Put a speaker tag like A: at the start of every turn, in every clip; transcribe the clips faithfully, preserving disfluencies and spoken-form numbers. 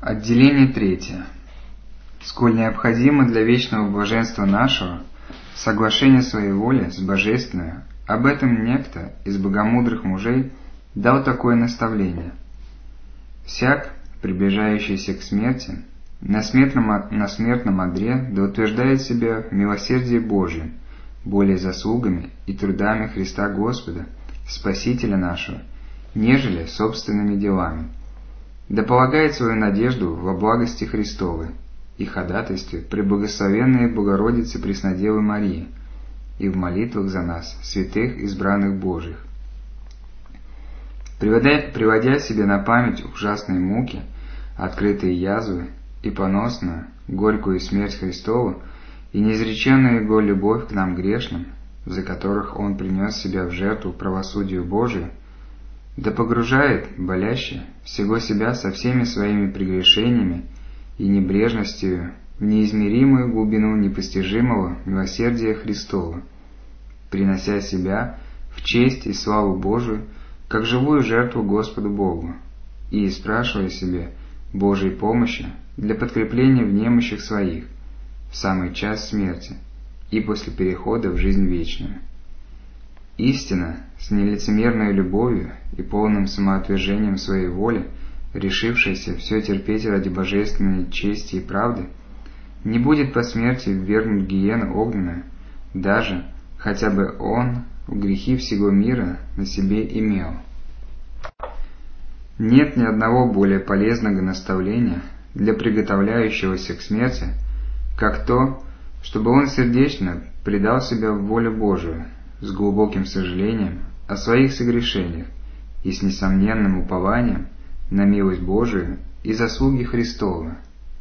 A: Отделение третье. Сколь необходимо для вечного блаженства нашего соглашение своей воли с Божественной, об этом некто из богомудрых мужей дал такое наставление. Всяк, приближающийся к смерти, на смертном, на смертном одре да утверждает себя в милосердии Божьем, более заслугами и трудами Христа Господа, Спасителя нашего, нежели собственными делами. Да полагает свою надежду во благости Христовой и ходатайстве преблагословенной Богородице Преснодевы Марии и в молитвах за нас, святых избранных Божьих. Приводя, приводя себе на память ужасные муки, открытые язвы и поносную, горькую смерть Христову и неизреченную Его любовь к нам грешным, за которых Он принес себя в жертву правосудию Божию, да погружает боляще всего себя со всеми своими прегрешениями и небрежностью в неизмеримую глубину непостижимого милосердия Христова, принося себя в честь и славу Божию, как живую жертву Господу Богу, и спрашивая себе Божьей помощи для подкрепления в немощах своих в самый час смерти и после перехода в жизнь вечную. Истинно, с нелицемерной любовью и полным самоотвержением своей воли, решившаяся все терпеть ради божественной чести и правды, не будет по смерти ввергнут в гиену огненную, даже хотя бы он в грехи всего мира на себе имел. Нет ни одного более полезного наставления для приготовляющегося к смерти, как то, чтобы он сердечно предал себя в волю Божию, с глубоким сожалением о своих согрешениях и с несомненным упованием на милость Божию и заслуги Христовы.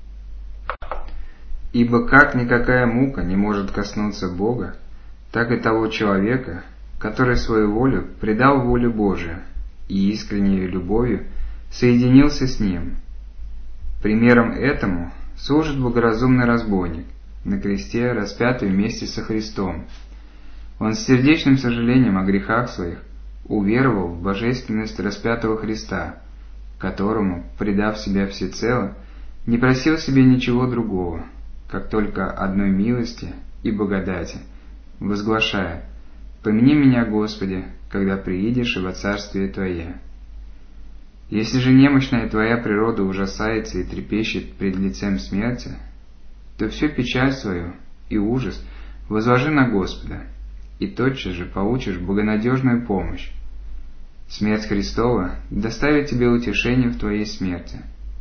A: Ибо как никакая мука не может коснуться Бога, так и того человека, который свою волю предал воле Божию и искренней любовью соединился с Ним. Примером этому служит богоразумный разбойник, на кресте распятый вместе со Христом. Он с сердечным сожалением о грехах своих уверовал в божественность распятого Христа, которому, предав себя всецело, не просил себе ничего другого, как только одной милости и благодати, возглашая: «Помяни меня, Господи, когда приидешь и во Царствие Твое». Если же немощная твоя природа ужасается и трепещет пред лицем смерти, то всю печаль свою и ужас возложи на Господа, и тотчас же получишь богонадежную помощь. Смерть Христова доставит тебе утешение в твоей смерти.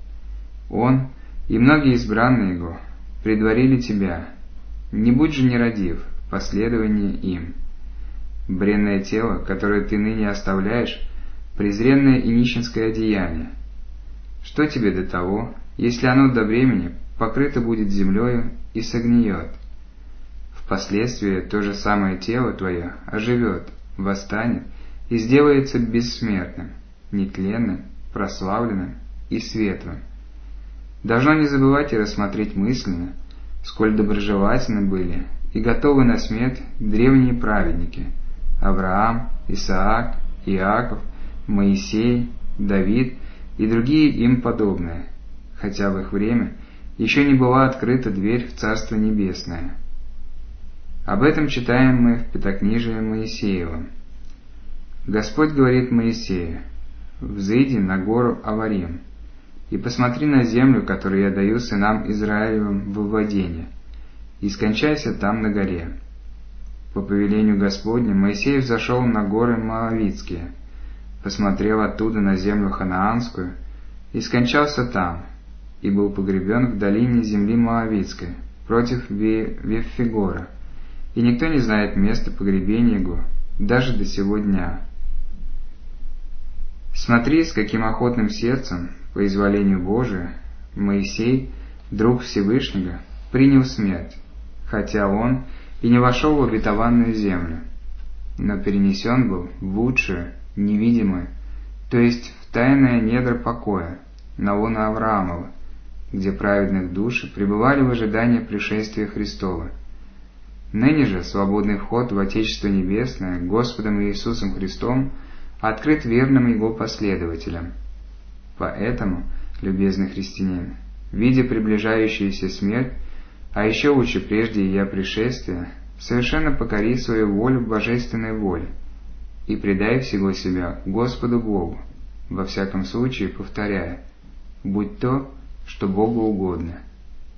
A: Он и многие избранные Его предварили тебя, не будь же нерадив в последовании им. Бренное тело, которое ты ныне оставляешь, презренное и нищенское одеяние. Что тебе до того, если оно до времени покрыто будет землею и согниет? Впоследствии то же самое тело твое оживет, восстанет и сделается бессмертным, нетленным, прославленным и светлым. Должно не забывать и рассмотреть мысленно, сколь доброжелательны были и готовы на смерть древние праведники – Авраам, Исаак, Иаков, Моисей, Давид и другие им подобные, хотя в их время еще не была открыта дверь в Царство Небесное. Об этом читаем мы в Пятикнижии Моисеевом. Господь говорит Моисею: «Взойди на гору Аварим, и посмотри на землю, которую я даю сынам Израилевым во владение, и скончайся там на горе». По повелению Господню Моисей взошел на горы Моавитские, посмотрел оттуда на землю Ханаанскую, и скончался там, и был погребен в долине земли Моавитской, против Веффигора, и никто не знает места погребения его даже до сего дня. Смотри, с каким охотным сердцем, по изволению Божию, Моисей, друг Всевышнего, принял смерть, хотя он и не вошел в обетованную землю, но перенесен был в лучшую, невидимую, то есть в тайное недра покоя, на лоно Авраамова, где праведных души пребывали в ожидании пришествия Христова. Ныне же свободный вход в Отечество Небесное Господом Иисусом Христом открыт верным Его последователям. Поэтому любезный христианин, видя приближающуюся смерть, а еще лучше прежде ее пришествия, совершенно покори свою волю божественной воле и предай всего себя Господу Богу, во всяком случае повторяя: «Будь то, что Богу угодно».